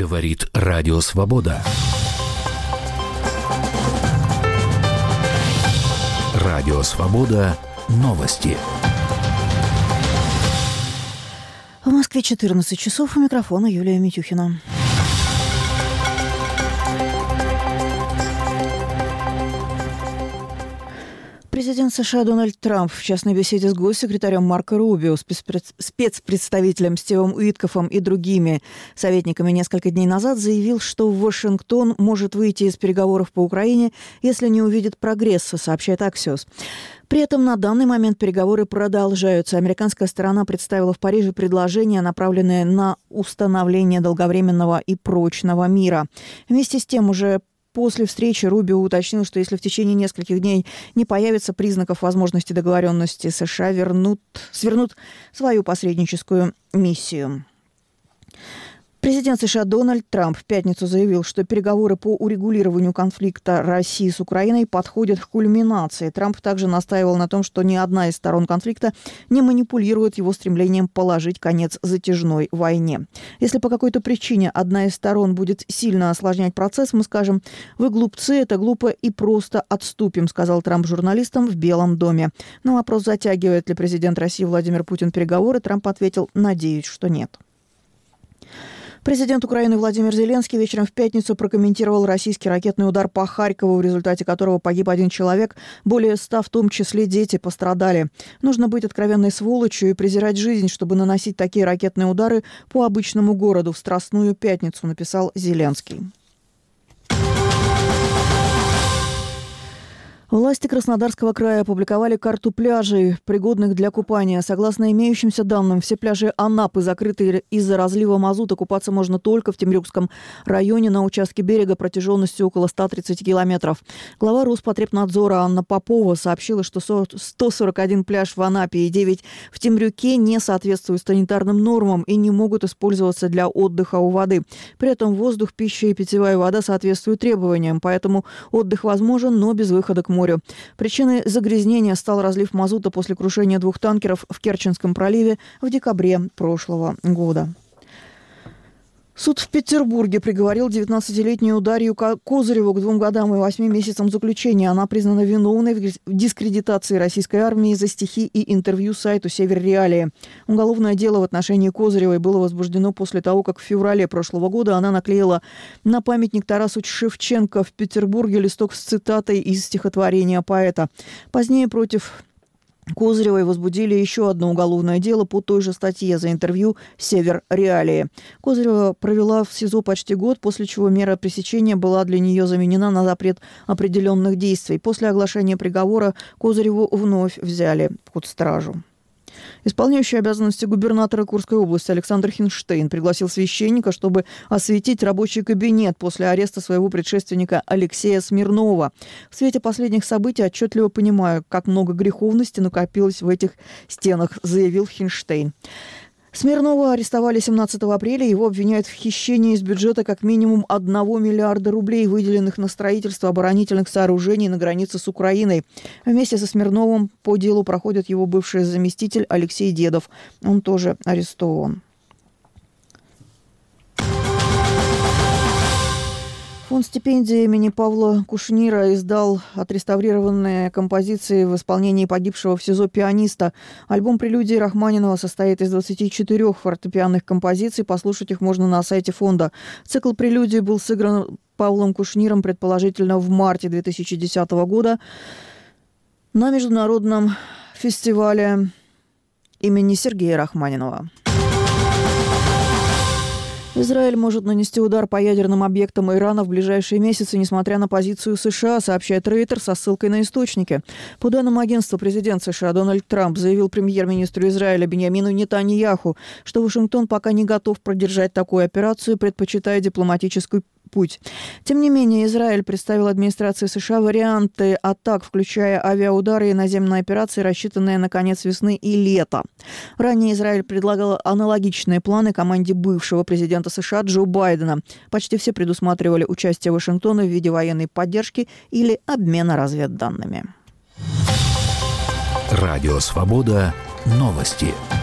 Говорит Радио Свобода. Радио Свобода. Новости. В Москве 14 часов. У микрофона Юлия Митюхина. Президент США Дональд Трамп в частной беседе с госсекретарем Марко Рубио, спецпредставителем Стивом Уиткофом и другими советниками несколько дней назад заявил, что Вашингтон может выйти из переговоров по Украине, если не увидит прогресса, сообщает Axios. При этом на данный момент переговоры продолжаются. Американская сторона представила в Париже предложение, направленное на установление долговременного и прочного мира. Вместе с тем уже после встречи Рубио уточнил, что если в течение нескольких дней не появится признаков возможности договоренности, США свернут свою посредническую миссию. Президент США Дональд Трамп в пятницу заявил, что переговоры по урегулированию конфликта России с Украиной подходят к кульминации. Трамп также настаивал на том, что ни одна из сторон конфликта не манипулирует его стремлением положить конец затяжной войне. Если по какой-то причине одна из сторон будет сильно осложнять процесс, мы скажем: «Вы глупцы, это глупо и просто отступим», сказал Трамп журналистам в Белом доме. На вопрос, затягивает ли президент России Владимир Путин переговоры, Трамп ответил: «Надеюсь, что нет». Президент Украины Владимир Зеленский вечером в пятницу прокомментировал российский ракетный удар по Харькову, в результате которого погиб один человек, более 100, в том числе дети, пострадали. Нужно быть откровенной сволочью и презирать жизнь, чтобы наносить такие ракетные удары по обычному городу в Страстную пятницу, написал Зеленский. Власти Краснодарского края опубликовали карту пляжей, пригодных для купания. Согласно имеющимся данным, все пляжи Анапы закрыты из-за разлива мазута. Купаться можно только в Темрюкском районе на участке берега протяженностью около 130 километров. Глава Роспотребнадзора Анна Попова сообщила, что 141 пляж в Анапе и 9 в Темрюке не соответствуют санитарным нормам и не могут использоваться для отдыха у воды. При этом воздух, пища и питьевая вода соответствуют требованиям, поэтому отдых возможен, но без выхода к морю. Причиной загрязнения стал разлив мазута после крушения 2 танкеров в Керченском проливе в декабре прошлого года. Суд в Петербурге приговорил 19-летнюю Дарью Козыреву к 2 годам и 8 месяцам заключения. Она признана виновной в дискредитации российской армии за стихи и интервью сайту «Север Реалии». Уголовное дело в отношении Козыревой было возбуждено после того, как в феврале прошлого года она наклеила на памятник Тарасу Шевченко в Петербурге листок с цитатой из стихотворения поэта. Позднее против Козыревой возбудили еще одно уголовное дело по той же статье за интервью «Север Реалии». Козырева провела в СИЗО почти год, после чего мера пресечения была для нее заменена на запрет определенных действий. После оглашения приговора Козыреву вновь взяли под стражу. Исполняющий обязанности губернатора Курской области Александр Хинштейн пригласил священника, чтобы осветить рабочий кабинет после ареста своего предшественника Алексея Смирнова. В свете последних событий отчетливо понимаю, как много греховности накопилось в этих стенах, заявил Хинштейн. Смирнова арестовали 17 апреля. Его обвиняют в хищении из бюджета как минимум 1 миллиарда рублей, выделенных на строительство оборонительных сооружений на границе с Украиной. Вместе со Смирновым по делу проходит его бывший заместитель Алексей Дедов. Он тоже арестован. Фонд стипендии имени Павла Кушнира издал отреставрированные композиции в исполнении погибшего в СИЗО пианиста. Альбом прелюдий Рахманинова состоит из 24 фортепианных композиций. Послушать их можно на сайте фонда. Цикл прелюдий был сыгран Павлом Кушниром, предположительно, в марте 2010 года на международном фестивале имени Сергея Рахманинова. Израиль может нанести удар по ядерным объектам Ирана в ближайшие месяцы, несмотря на позицию США, сообщает Рейтер со ссылкой на источники. По данным агентства, президент США Дональд Трамп заявил премьер-министру Израиля Биньямину Нетаньяху, что Вашингтон пока не готов поддержать такую операцию, предпочитая дипломатический путь. Тем не менее, Израиль представил администрации США варианты атак, включая авиаудары и наземные операции, рассчитанные на конец весны и лета. Ранее Израиль предлагал аналогичные планы команде бывшего президента США Джо Байдена. Почти все предусматривали участие Вашингтона в виде военной поддержки или обмена разведданными. Радио Свобода. Новости.